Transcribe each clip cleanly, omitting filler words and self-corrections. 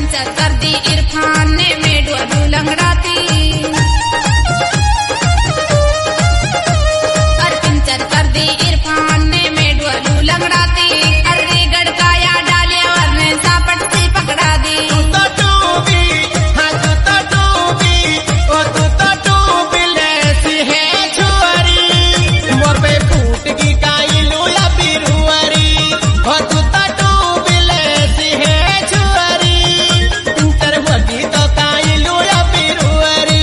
Puncture कर दी इरफान ने मेडू लंगड़ाती और पिंचर कर दी इरफान ने मेडू लंगड़ाती अरे गड़काया डाले और ने सापट से पकड़ा दी पिंचर होगी तो काई लूया पिरुअरी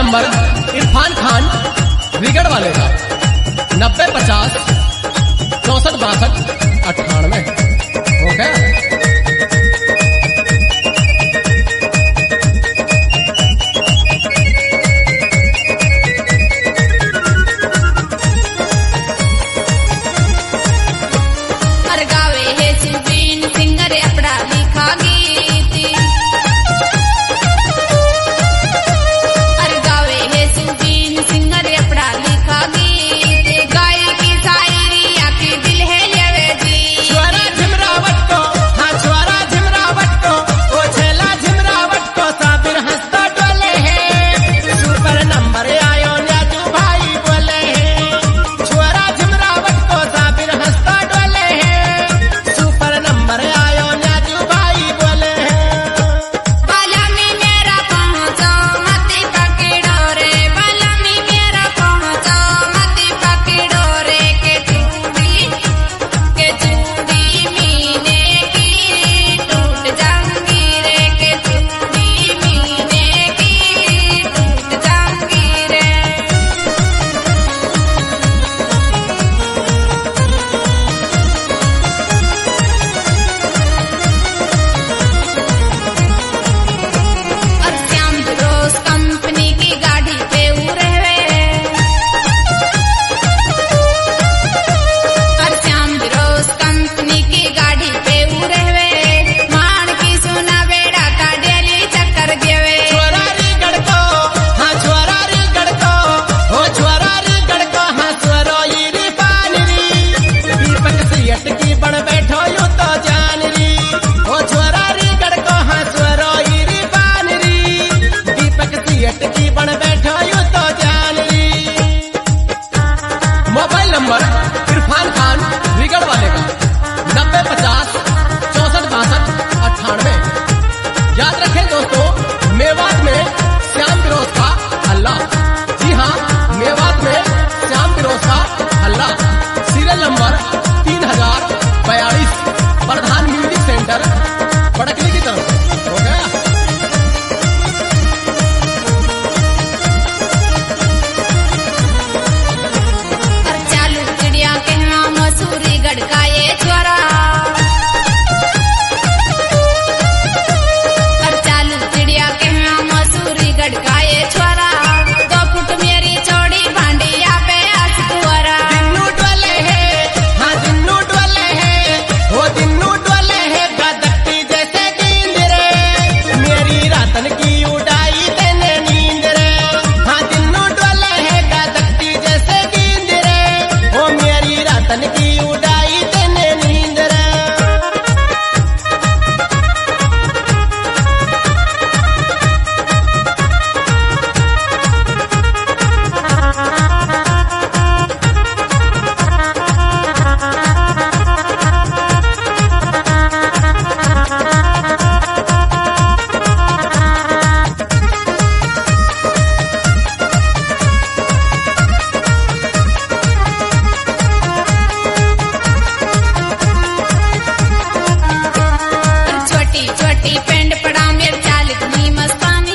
नंबर इरफान खान विगड़ वाले का 9050 64 62 98। ओके हर गावे हे सुबीन सिंगर अपना लिखा गीत हर गावे हे सुबीन सिंगर अपना लिखा गीत गाय की शायरी आके दिल है ये जी स्वरा झिमरावट को हाँ स्वरा झिमरावट को ओ छेला झिमरावट को साबिर हंसता डोले है सुपर नंबर आयो न्याजू भाई बोले है स्वरा झिमरावट को साबिर हंसता डोले है सुपर नंबर आयो न्याजू भाई बोले है बाला में मेरा पहुंचो मत पकड़ो रे बाला में मेरा पहुंचो मत पकड़ो रे के चूड़ी मीने की टूट जाऊंगी रे के चूड़ी मीने की टूट जाऊंगी रे और श्याम रोज कंपनी की गाड़ी पे उड़े और श्याम रोज कंपनी की गाड़ी पे उड़े मान की सुना बेड़ा का डेली चक्कर देवे छोरारी गड़को हाँ छोरारी गड़को हो छोरारी गड़को हाँ स्वरोई री पानरी दीपक सियट की बन बैठो यू तो जान री हो छोरारी गड़को हाँ स्वरोई री पानरी दीपक सियट की बन बैठो यू तो जान री मोबाइल नंबर इरफान खान विगड़ वाले का 9050 64 62 98। याद रखें दोस्तों मेवात में श्याम फिरोज का हल्ला। जी हाँ मेवात में श्याम फिरोज का हल्ला। सीरियल नंबर 3042 प्रधान म्यूजिक सेंटर पड़कली की तरफ। हो गया और चालू चिड़िया के नाम मसूरी गढ़का ये छोरा और चालू चिड़िया के नाम मसूरी गढ़का ये छोरा 2 फुट मेरी चौड़ी भांडिया पे आस कुंवरा दिन्नू डोले है हाँ दिन्नू डोले है वो दिन्नू डोले है गदक्ती जैसे नींद रे मेरी रातन की उड़ाई देने नींद रे हाँ दिन्नू डोले है गदक्ती जैसे नींद रे वो मेरी रातन की उड़ाई देने नींद रे और छोटी छोटी पेंड पड़ा मेरे चाल इतनी मस्तानी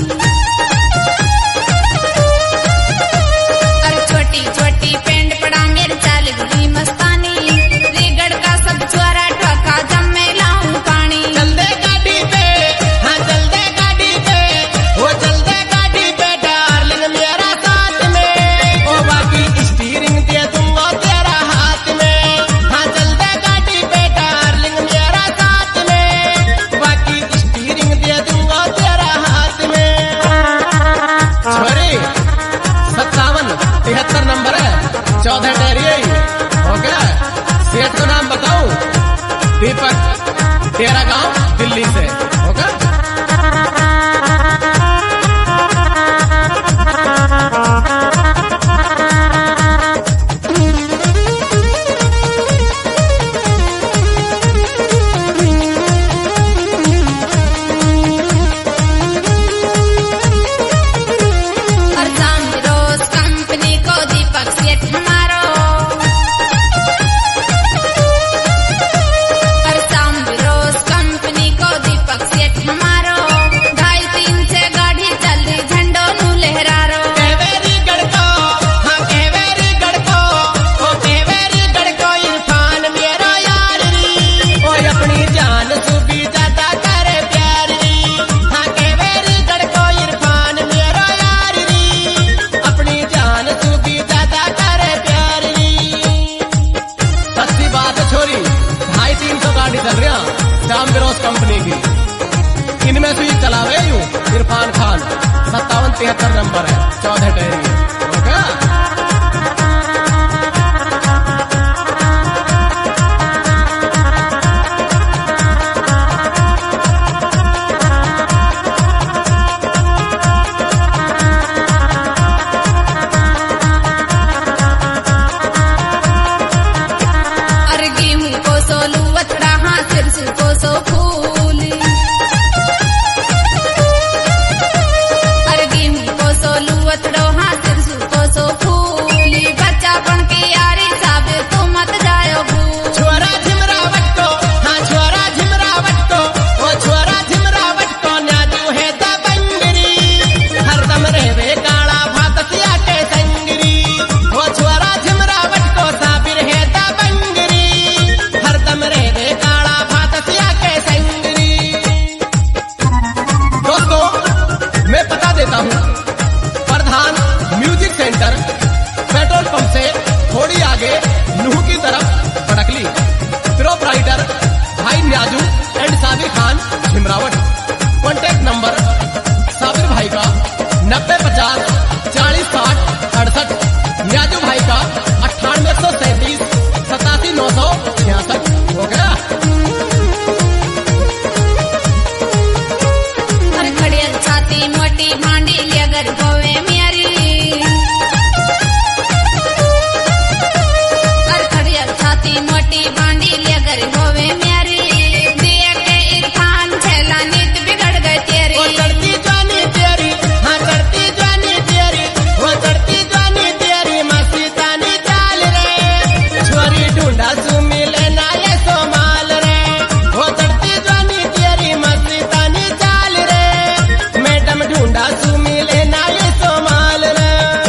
और छोटी छोटी पेंड पड़ा मेरे चाल इतनी मस्तानी रिगड़ का सब छोरा ठोका जब मैं लाऊं पानी चल दे गाड़ी पे हाँ चल दे गाड़ी पे वो चल दे गाड़ी पे डार्लिंग मेरा साथ में ओ बाकी स्टीयरिंग दे दूंगा तेरा हाथ में हाँ चल दे गाड़ी पे डार्लिंग मेरा साथ में बाकी स्टीयरिंग दे दूंगा तेरा हाथ में छोरी 57 73 नंबर है 14 डेरिया हो गया सेठ का नाम बताऊं दीपक तेरा गांव दिल्ली से होगा। और शाम रोज कंपनी को दीपक सेठ हमारो और शाम रोज कंपनी को दीपक 73 नंबर है, 14 टेरी हो गया। अरे गेहूं को सो लुवतड़ा हाँ सिरसू को सो फूल। अरे गेहूं को सो लुवतड़ो हाँ सिरसू को सो फूल। बच्चा बन के यारी साब तो मत जायो भूल। छोरा झिमरावट को, हाँ छोरा झिमरावट को, ओ छोरा झिमरावट को न्याजू है दबंगरी। हरदम रहवे काला भात सिया के संगरी। ओ छोरा झिमरावट को साबिर है दबंगरी। हरदम रहवे काला भात सिया के संगरी। दोस्तों मैं बता देता हूँ, प्रधान म्यूजिक सेंटर पेट्रोल पंप से थोड़ी आगे नूह की तरफ भड़कली। प्रोपराइटर भाई Nyaju and Sabir Khan Jhimrawat. Contact number Sabir भाई का 9050 40 60 68, न्याजू भाई का 9837 87 966 हो गया। अरे खड़ियल छाती मोटी भांडी अगर होवे मेरी। अरे खड़ियल छाती मोटी भांडी अगर होवे मेरी। दिए के इरफान छेला नीत बिगड़ गए तेरी। वो चढ़ती जवानी तेरी, हाँ चढ़ती जवानी तेरी, वो चढ़ती जवानी तेरी मस्तानी चाल रे। छोरी ढूंढा तू मिले ना ये सोमाल रे। वो चढ़ती जवानी तेरी मस्तानी चाल रे। मैडम ढूंढा तू मिले ना ये सोमाल रे।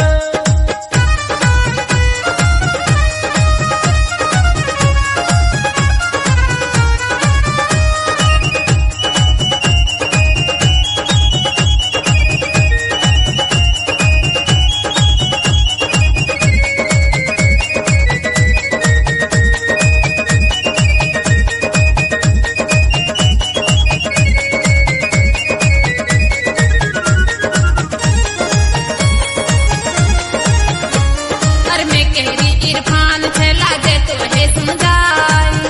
अरे मैं कहरी इरफान छेला जे तो है समझाई।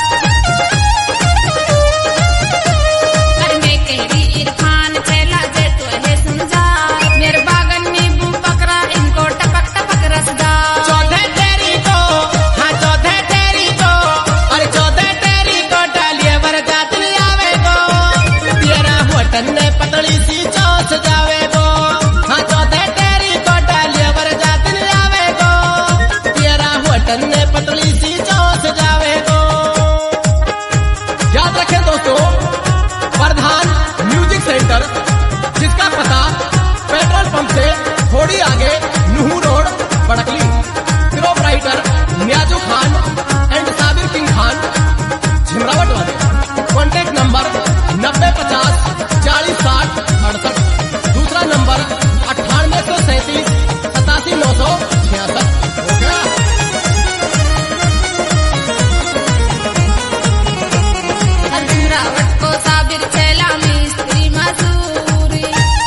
अरे मैं कहरी इरफान छेला जे तो है समझाई। मेरे बागन नींबू पकड़ा इनको टपक टपक रस डाल। चौदह टेरी को, हाँ चौदह टेरी को, अरे चौदह टेरी को डालिए बरसात नहीं आवे को। तेरा होटन ने पतली सी चौंस जावे को। हाँ चौदह टेरी को डालिए बरसात नहीं आवे को। तेरा होटन ने पतली सी चौंस जावे को। याद रखें दोस्तों, प्रधान म्यूजिक सेंटर, जिसका पता पेट्रोल पंप से थोड़ी आगे Nuh road Badkali. Proprietor Nyaju Khan and Sabir king Khan Jhimrawat वाले। कॉन्टैक्ट नंबर 9050 40 60 68, दूसरा नंबर 9837 87 966 हो गया। झिमरावट को साबिर छेला मिस्त्री मजूरी।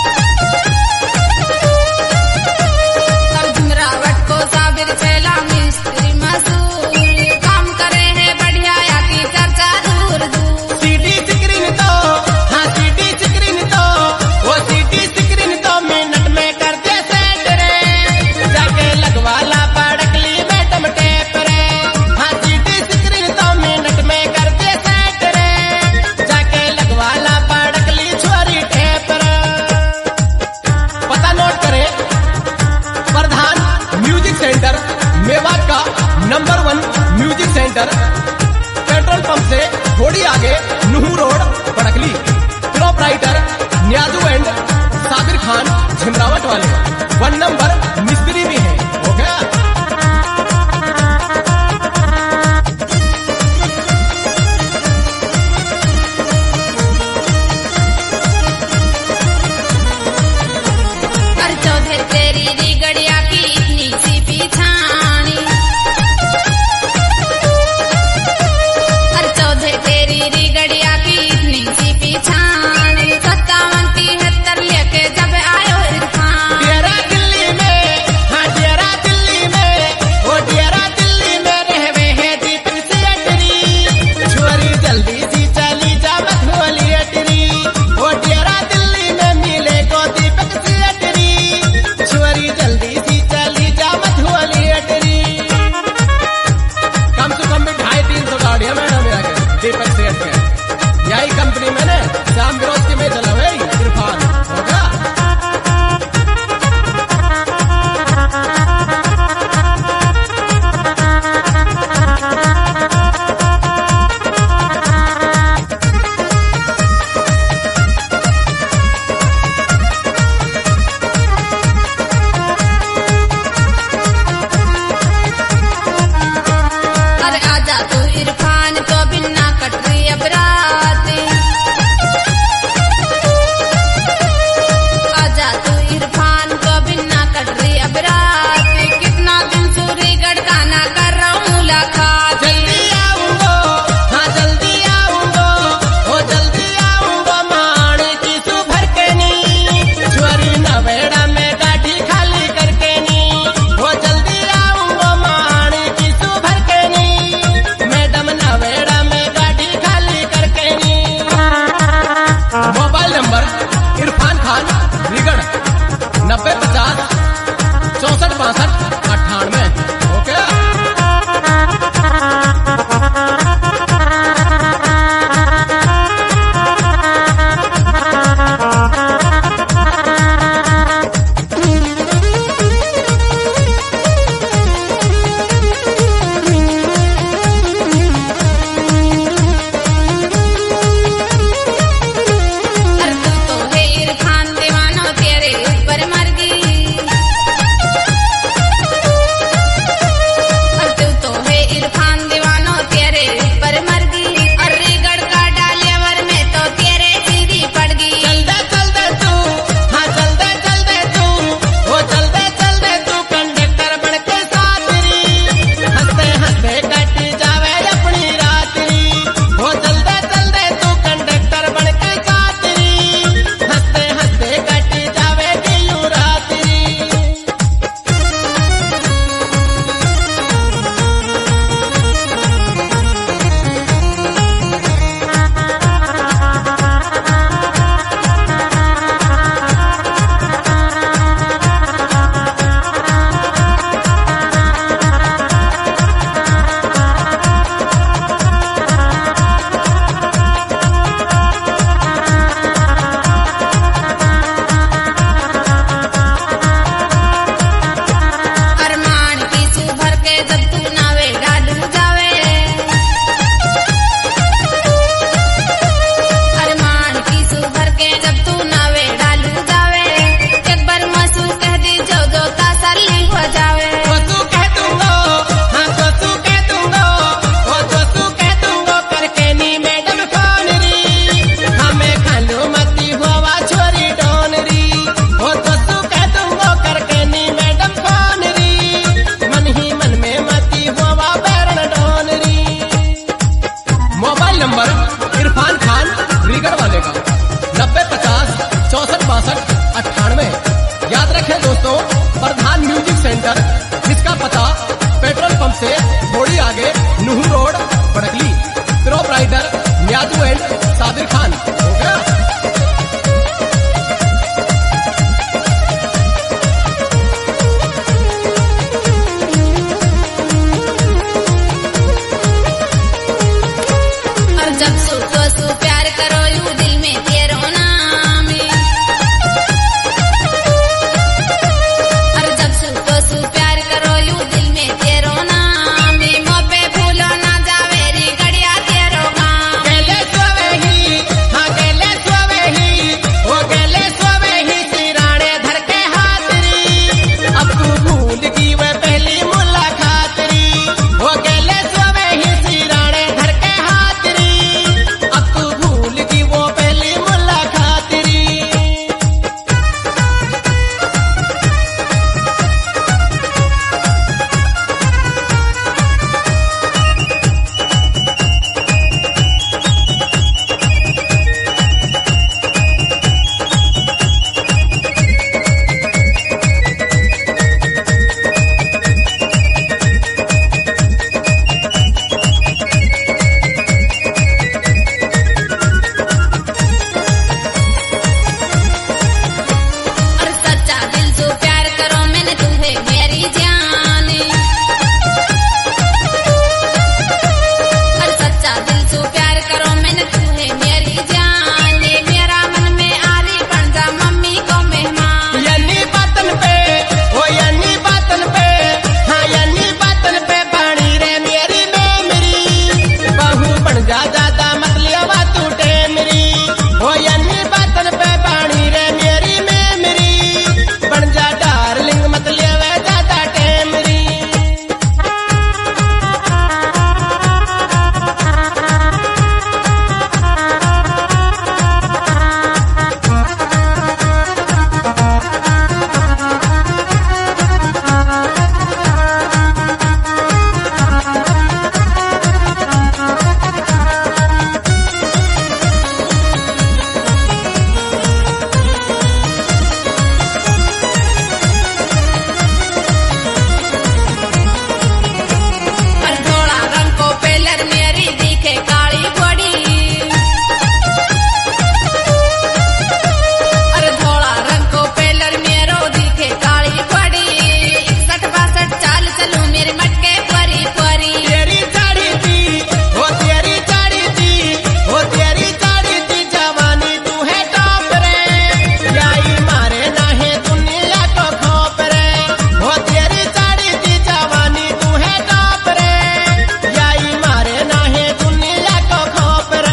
झिमरावट को साबिर छेला मिस्त्री मजूरी। काम करे है बढ़िया या की चर्चा दूर दूर। सीटी स्क्रीन तो, हाँ सीटी स्क्रीन तो, वो सीटी स्क्रीन तो मिनट में करते सेट रे। जाके लगवाला पड़कली मैडम टेप रे। हाँ सीटी स्क्रीन तो मिनट में करते सेट रे। जाके लगवाला पड़कली छोरी टेप रे। पता नोट करें, प्रधान म्यूजिक सेंटर मेवात का number 1 music centre, petrol pump से थोड़ी आगे Nuh road Badkali. Proprietor Nyaju and Sabir Khan Jhimrawat वाले। 1 नंबर मिस्त्री भी है हो गया। अरे चौधर तेरी रिगड़िया की इतनी सी पिछानी। अरे चौधर तेरी रिगड़िया की इतनी सी पिछानी। 57 73 लेके जब आयो इरफान। नई कंपनी में ने श्याम विरोध की में चला हुई इरफान हो गया। अरे आजा तू इरफान तो बिना कट रही अब रात। आजा तू इरफान तो बिना कट रही अब रात। कितना दिन सूर्यगढ़ का ना कर रहा हूँ मुलाकात। जल्दी आऊंगो, हाँ जल्दी आऊंगो, ओ जल्दी आऊंगो माणी की सुभर के नी चोरी नवेड़ा में गाड़ी खाली करके नी। ओ जल्दी आऊंगो माणी की सुभर के नी मैडम नवेड़ा में गाड़ी खाली करके नी। मोबाइल नंबर इरफान खान रीगढ़ 9050 64 62 98। ओके। अरे तू तो है इरफान दीवानो तेरे ऊपर मर गई। अरे तू तो है इरफान दीवानो तेरे ऊपर मर गई। अरे गढ़ का डालेवर में तो तेरे सीधी पड़ गई। चल दे तू, हाँ चल दे तू, ओ चल दे तू कंडक्टर बन के साथरी। हंसते हंसते कट जावे अपनी रात्रि। ओ चल दे तू कंडक्टर बन के साथरी। हंसते हंसते कट जावे यूं रात्रि। 9050 64 98। याद रखें दोस्तों, प्रधान म्यूजिक सेंटर, जिसका पता पेट्रोल पंप से थोड़ी आगे Nuh road Badkali. Proprietor Nyaju and Sabir Khan. हो गया। और जब सू प्यार करो यूं दिल में तेरो नाम। और जब जा ज्यादा मतलियावा तू टेमरी हो यानी बातन पे पानी रे मेरी मेमरी बन जा डार्लिंग मतलियावा ज्यादा टेमरी और धोला रंग को पेलर मेरी दिखे काली घोड़ी और धोला रंग को पेलर मेरो दिखे काली घोड़ी 61-62 चाल चलूं मेरे मटके परी परी तेरी चाड़ी थी हो तेरी चाड़ी थी हो तेरी चाड़ी थी जवानी तू है टॉप रे याई मारे ना है दुनिया को खोप रे हो तेरी चाड़ी थी जवानी तू है टॉप रे याई मारे ना है दुनिया को खोप रे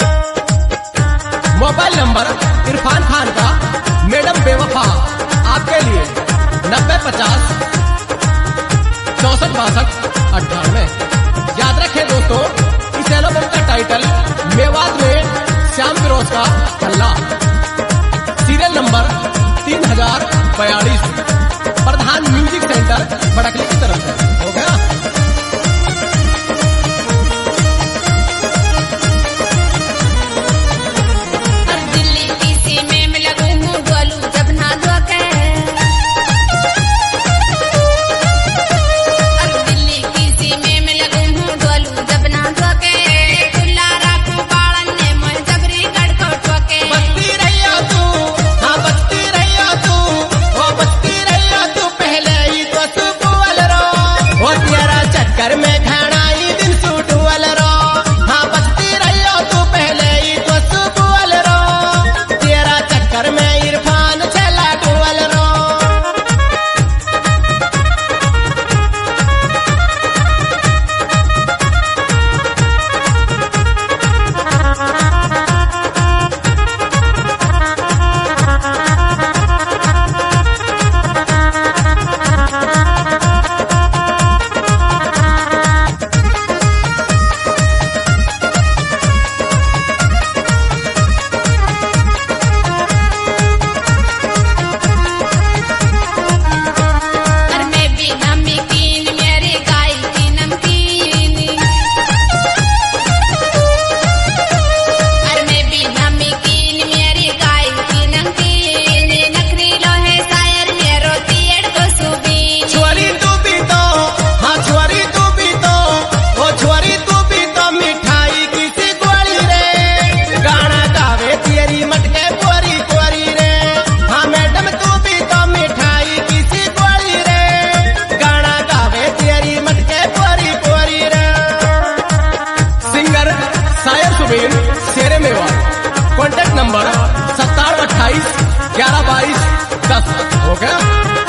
मोबाइल नंबर इरफान खान का मैडम बेवफा आपके लिए 9050 646298। याद रखें दोस्तों, इस एल्बम का टाइटल मेवात में श्याम फिरोज का हल्ला, सीरियल नंबर 3042, प्रधान म्यूजिक सेंटर बड़कली की तरफ से। हो गया। और दिल्ली की सीमे में लगूं हूँ डोलू जब ना धोके और दिल्ली की सीमे में लगूं हूँ डोलू जब ना धोके खुला राखूं बालन ने मोह जबरी गड़को ठोके बचती रहियो तू, हाँ बचती रहियो तू, वो बचती रहियो तू पहले ही तो सुबुअल रो वो तेरा चक्कर में घणाई दिन सुडुअल रो हाँ बचती रहियो तू पहले ही तो सुबुअल रो तेरा चक्कर में इरफान चला डुअल रो और मैं भी नमकीन मेरी गाय की नमकीन और मैं भी नमकीन मेरी गाय की नमकीन नखरी लोहे शायर मेरो तियड़ को सुबीन छुरी तू भी तो हाँ छुरी तू भी तो वो छुरी तू भी तो मिठाई किसी गोली रे गाना गावे तेरी मटके पोरी पोरी रे हाँ मैडम तू भी तो मिठाई किसी गोली रे गाना गावे तेरी मटके पोरी पोरी रे सिंगर शायर सुबीर शेरे मेवा कॉन्टैक्ट नंबर 5728 1122 10 हो गया।